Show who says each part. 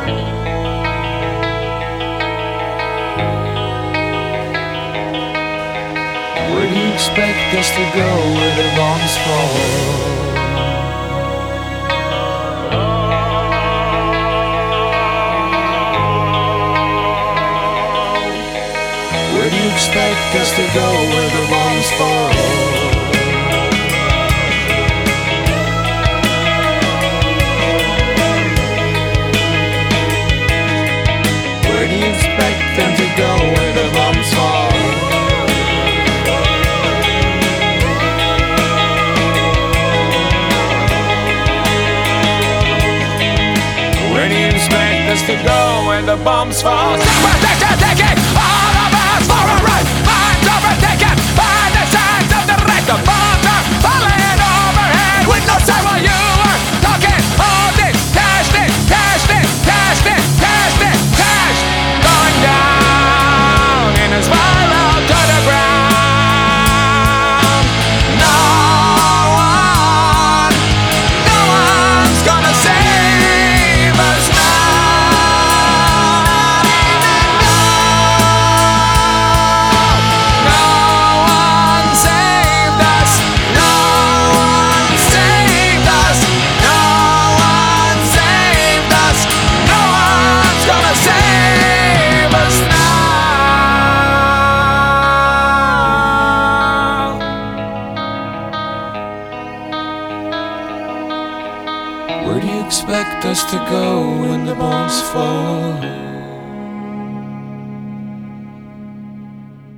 Speaker 1: Where do you expect us to go where the bombs fall? Where do you expect us to go where the bombs fall? Where do you expect them to go where the bombs fall? Where do you expect us to go when the bombs fall? Taking all of us for a ride. Minds overtaken by the signs of the wreck. The bombs are falling overhead with no sound while you are talking. All this cash, going down in a spiral to the ground. No one's gonna save us Where do you expect us to go when the bombs fall?